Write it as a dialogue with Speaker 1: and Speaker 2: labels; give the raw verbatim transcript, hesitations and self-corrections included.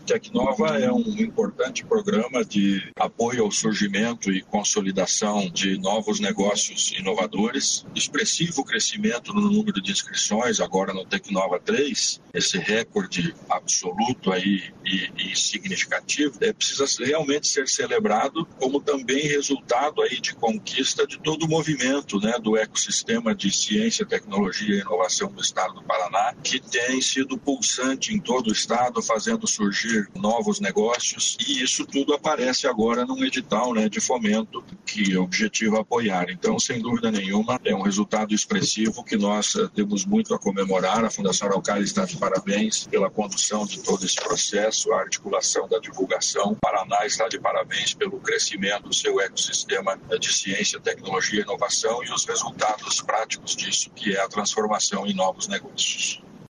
Speaker 1: Tecnova é um importante programa de apoio ao surgimento e consolidação de novos negócios inovadores, expressivo crescimento no número de inscrições, agora no Tecnova três, esse recorde absoluto aí e, e significativo, é, precisa realmente ser celebrado como também resultado aí de conquista de todo o movimento, né, do ecossistema de ciência, tecnologia e inovação do estado do Paraná, que tem sido pulsante em todo o estado, fazendo surgir novos negócios, e isso tudo aparece agora num edital, né, de fomento que objetiva apoiar. Então, sem dúvida nenhuma, é um resultado expressivo que nós uh, temos muito a comemorar. A Fundação Araucária está de parabéns pela condução de todo esse processo, a articulação da divulgação. O Paraná está de parabéns pelo crescimento do seu ecossistema de ciência, tecnologia e inovação e os resultados práticos disso, que é a transformação em novos negócios.